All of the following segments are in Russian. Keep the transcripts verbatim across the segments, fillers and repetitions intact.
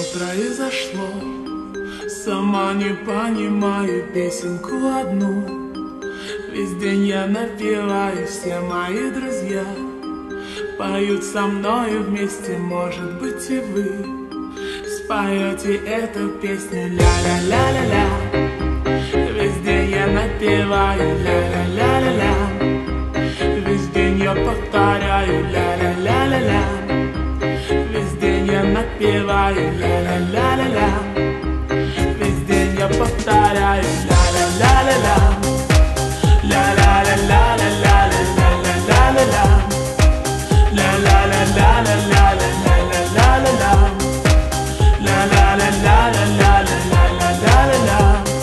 Произошло, сама не понимаю песенку одну. Весь день я напеваю, все мои друзья поют со мною вместе, может быть и вы споете эту песню ля-ля-ля-ля-ля. Весь день я напеваю ля-ля-ля-ля-ля. Весь день я повторяю ля-ля-ля-ля-ля. Весь день я напеваю ля-ля-ля-ля-ля. Весь день я повторяю ля-ля-ля-ля-ля. Ля-ля-ля-ля-ля-ля-ля-ля-ля-ля. Ля-ля-ля-ля-ля-ля-ля-ля-ля-ля. Ля-ля-ля-ля-ля-ля-ля-ля-ля.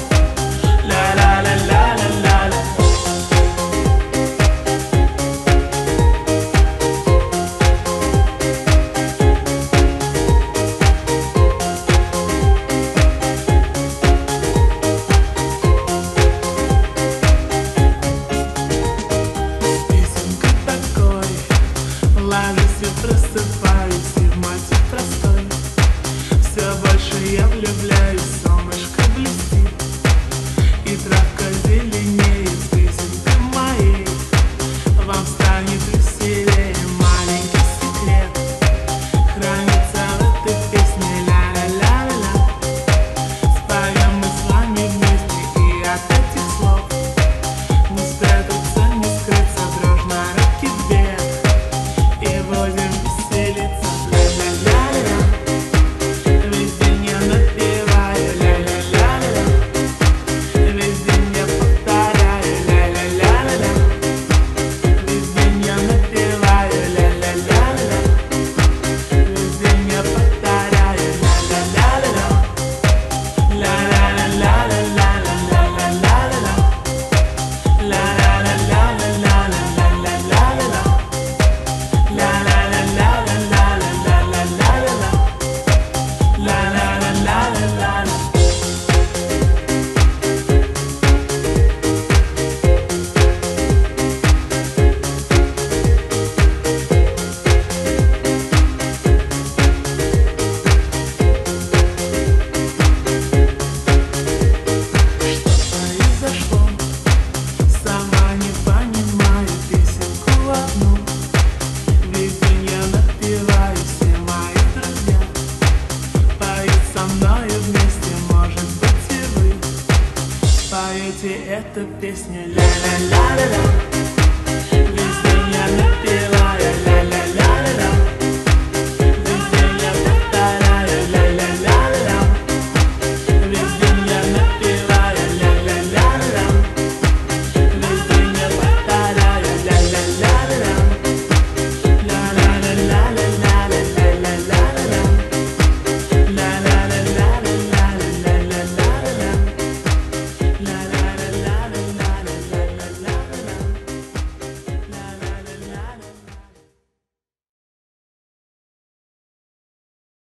Ложусь и просыпаюсь, и в мотив простой все больше я влюбляюсь, солнышко блестит, и травка зеленеет, песенка моей вам станет веселее. Маленький секрет хранится в этой песне ля-ля-ля-ля-ля. Споем мы с вами вместе, и от этих слов не спрятаться, не скрыться, дружно руки вверх. И будем веселиться ля-ля-ля-ля. Весь день я напеваю ля-ля-ля-ля. Весь день я повторяю ля-ля-ля-ля. Весь день я напеваю ля-ля-ля-ля. Весь день я повторяю ля-ля-ля-ля. Ля-ля-ля-ля-ля-ля-ля-ля-ля-ля. Ля-ля-ля-ля-ля-ля-ля-ля-ля. Произошло, сама не понимаю песенку одну. Весь день я напеваю, все мои друзья поют со мною вместе, может быть и вы поете эту песню ля-ля-ля-ля-ля.